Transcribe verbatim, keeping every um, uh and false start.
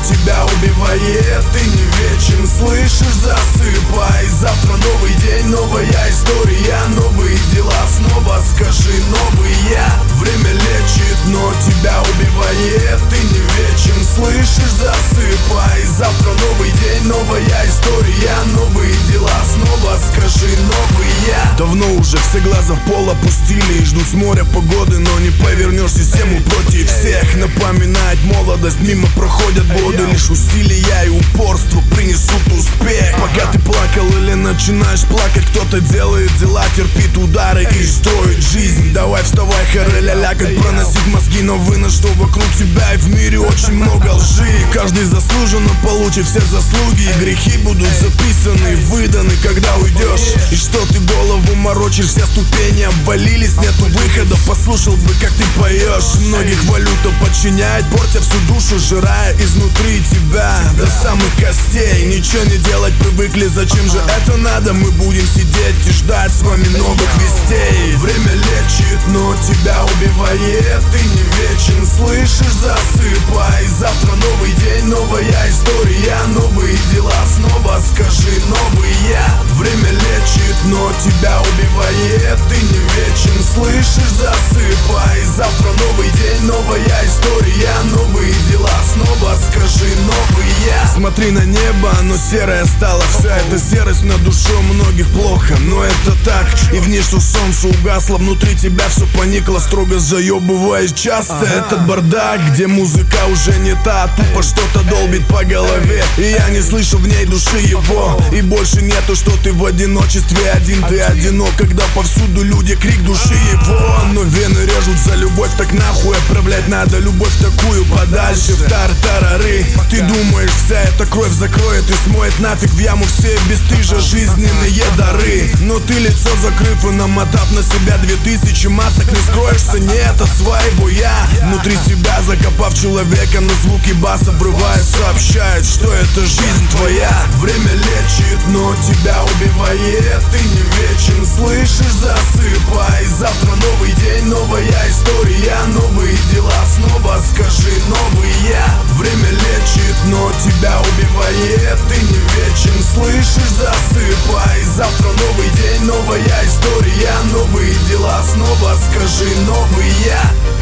тебя убивает. Ты не вечен, слышишь, засыпай. Завтра новый день, новая история, новые дела, снова скажи новые. Время лечит, но тебя убивает. Ты не вечен, слышишь, засыпай. Завтра новый день, новая история, новые дела, снова скажи новые. Давно уже все глаза в пол опустили и ждут с моря погоды, но не повернешь систему против всех. Напоминает молодость, мимо проходят годы. Лишь усилия и упорство принесут успех. Пока ты плакал или начинаешь плакать, кто-то делает дела, терпит удары и строит жизнь. Давай вставай, харе-ля-ля, как проносить мозги, но вынос, что вокруг тебя и в мире очень много лжи. Каждый заслуженно получит все заслуги, и грехи будут записаны, выданы, когда уйдешь. И что ты голову морочишь, все ступени обвалились, нету выхода, послушал бы, как ты поешь. Многих валюта подчиняет, портя всю душу, жирая изнутри тебя до самых костей. Ничего не делать привыкли, зачем же это надо? Мы будем сидеть и ждать с вами новых вестей. Время лечит, но тебя убивает. Ты не вечен, слышишь, засыпай. Завтра новый день, новая история, новые дела, снова скажи новые. Время лечит, но тебя убивает. Ты не вечен, слышишь, засыпай. Завтра новый день, новая история, новые дела, снова скажи новые. Смотри на небо, оно серое стало. Вся эта серость на душе у многих плохо, но это так. И в ней, что солнце угасло, внутри тебя все поникло. Строго заебываясь часто. Ага. Этот бардак, где музыка уже не та, тупо что-то долбит по голове, и я не слышу в ней души его. И больше нету, что ты в одиночестве один. Ты одинок, когда повсюду люди, крик души его. Но вены режут за любовь, так нахуй отправлять надо любовь такую подальше в тартарары. Ты думаешь, вся эта кровь закроет и смоет нафиг в яму все бесстыжие жизненные дары. Но ты, лицо закрыв и намотав на себя две тысячи масок, не скроешься, нет, от своего я. Внутри себя закопав человека, на звуки баса врывая, сообщает, что это жизнь твоя. Время лечит, но тебя убивает. Ты не вечен, слышишь, засыпай. Завтра новый день, новая история, новые дела, снова скажи новые. Время лечит, но тебя убивает. Ты не вечен, слышишь, засыпай. Завтра новый день, новая история, новые дела, снова скажи новые.